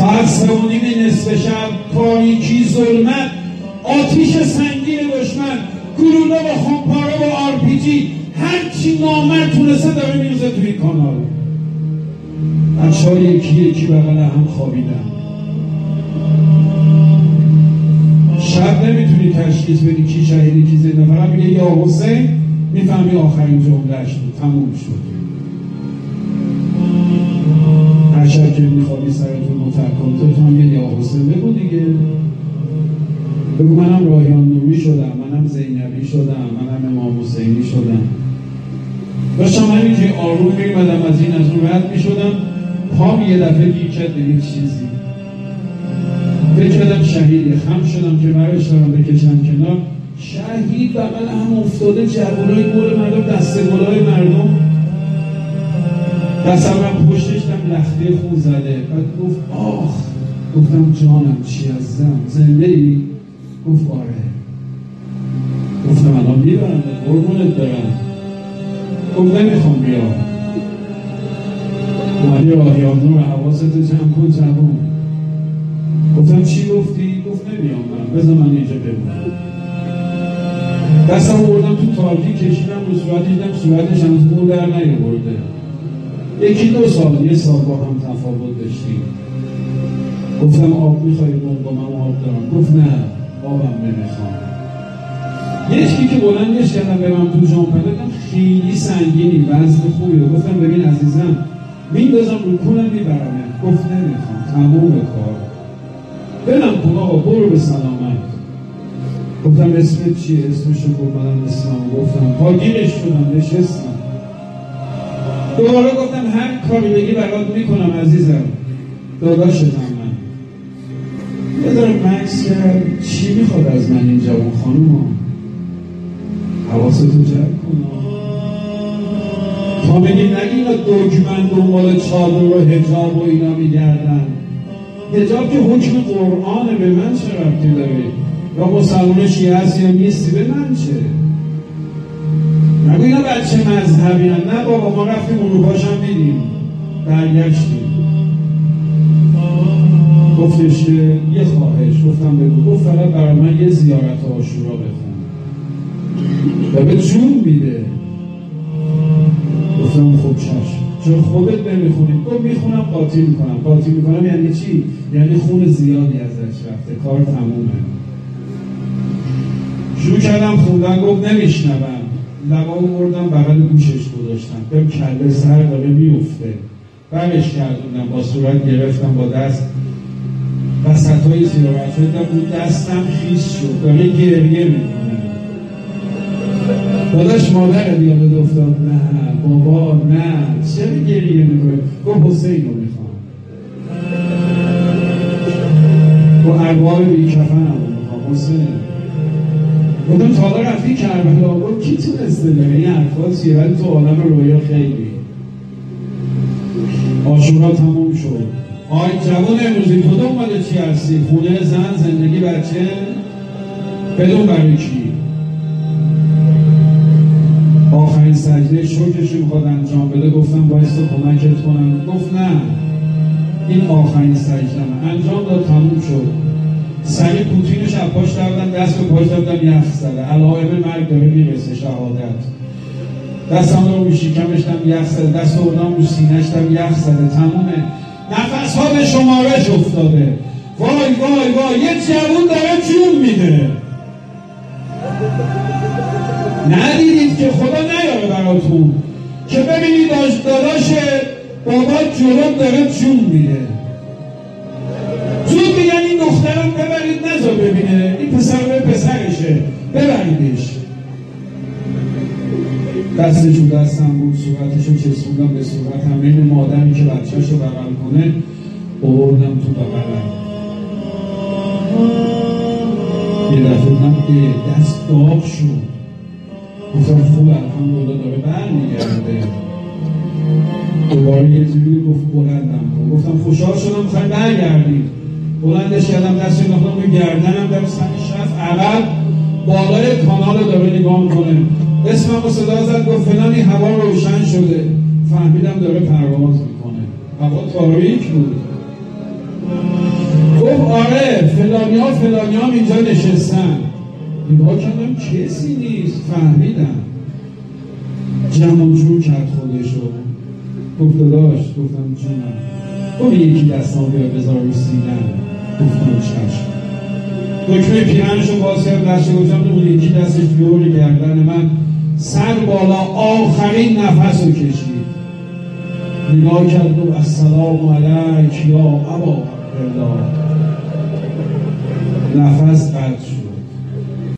ساعت 3:30 نصف شب، تاریکی، ظلمت، آتیش سنگین دشمن، گلوله با خمپاره و RPG، هرچی نامرد تونسته داره میرزه توی کانال. بچه‌ها یکی یکی بغل هم خوابیدن. شب نمیتونی تشخیص بدی کی شهیدی کی زنده، فقط میگه یا حسین، میفهمی آخرین جملهش بود، تموم شد. هر شب که میخوابی سرتون رو ترکن، تو هم یه یا حسین بگو دیگه. بگو منم رایان نومی شدم، منم زینبی شدم، منم امام حسینی شدم. داشتم همینجوری آروم میمدم از این از اون رد میشدم، پام یه دفعه گیر کرد به یه چیزی. فکر کردم شهیدی، خم شدم که براش دارم بکشم کنار. شهید بغل هم افتاده، جوانای گل مردم، دسته گلای مردم. دستم پشتش دم لخته خون زده. بعد گفت آخ. گفتم جانم چی عزیزم، زنده ای؟ گفت آره. گفتم الان میبرم قربونت برم. گفت نمیخوام بیام. اومدی راهیان رو حواستو جمع کن جوان. گفتم چی گفتی؟ گفت نمیام من، بذار من اینجا بمونم. دستم بردم تو تاریکی کشیدم رو صورتش، دیدم صورتش هنوز مو در نیاورده. یکی 2 سال، 1 سال با هم تفاوت داشتیم. گفتم آب میخوایی؟ با من آب دارم. گفت نه آبم نمیخوام. یکی که بلندش کردم به من تو جامپه دادم، خیلی سنگینی، وزن خوبی. گفتم ببین عزیزم، میندازم رو کونم میبرمه. گفت نمیخوام، تموم کار، برم کن آقا، برو به سلامت. گفتم اسمت چیه؟ اسمشو گفت منم اسلام. گفتم پاگیرش شدم، نشستم. دوباره گفتم هر کاری بگی برات میکنم عزیزم، داداشتم من. یه داره مکس کرد، چی میخواد از من این جوان خانوما؟ حواستو جمع کن. تا میگی نگی اینا دکمن دنبال چادر و حجاب و اینا میگردن. حجاب که حکم قرآنه، به من چه ربطی داره؟ یا مسلمان شیعه هستی یا نیستی، به من چه؟ نگو اینا بچه مذهبی هم. نه بابا، ما رفتیم اروپاش هم دیدیم، برگشتیم. گفتش که یه خواهش. گفتم بگو. گفت فقط برای من یه زیارت عاشورا بخون و به جون میده. گفتم خب چشم، چون خودت نمیخونی. گفت میخونم قاطی میکنم. قاطی میکنم یعنی چی؟ یعنی خون زیادی ازش رفته، کار تمومه. شروع کردم خوندن. گفت نمیشنوم. لبامو بردم بغل گوشش گذاشتم. بهم کله سر داره میفته. برش کردوندم، با صورت گرفتم، با دست وسطای زیارت شدم، بود دستم خیس شد، داره گریه میکنه. داداش مادر دیگه افتاد. نه بابا نه، چرا گریه میکنه؟ گفت حسین رو میخوام. گفت ارواح بی کفن هم میخوام حسین. گفتم تا حالا رفتی کربلا؟ گفت کی تونسته داره این حرفا چیه؟ ولی تو عالم رویا خیلی. عاشورا تموم شد. آی جوان امروزی تو دنبال چی هستی؟ خونه، زن، زندگی، بچه؟ بدون برای کی؟ آخرین سجده شکرشو میخواد انجام بده. گفتم باعث تو کمکت کنم. گفت نه، این آخرین سجده انجام داد، تموم شد. سریع پوتینش از پاش دردم، دست به پاش دردم، یخ زده، علائم مرگ داره میرسه، شهادت. دستم رو میشیکمش دم یخ زده، دست بردم رو سینه‌ش دم یخ زده، تمومه. نفس ها به شمارش افتاده. وای وای وای، یه جوون داره جون میده. ندیدید که خدا نیاره براتون که ببینید داداش بابا جلوم داره جون میده. زود میگن این دخترم ببرید، نذار ببینه، این پسر به پسرشه، ببریدش. دستشو دستم بود، صورتشو چسبوندم به صورت همه این مادمی که بچهشو بغل کنه، بردم تو بغلم. یه دفعه دیدم که دست داغ شد. گفتم خوب الحمدلله داره برمیگرده. دوباره یه جوری گفت بلندم کن. گفتم خوشحال شدم میخوای برگردید. بلندش کردم، دست انداختم به گردنم، در سمتش رفت عقب، بالای کانال رو داره نگاه میکنه. اسمم رو صدا زد، گفت فلانی، هوا روشن شده. فهمیدم داره پرواز میکنه. هوا تاریک بود. فلانی ها اینجا نشستن. نگاه کردم کسی نیست. فهمیدم جمع جور کرد خودشو. گفت داداش. گفتم جونم. گفت یکی دستان بیا بذار رو سینم. گفتم چشم. دکمه پیرنشو باز کرد دستش گفتم اون یکی دستش دور گردن من سر بالا آخرین نفس رو کشید. نگاه کرد و السلام علیک یا ابا عبدالله. نفس قطع شد.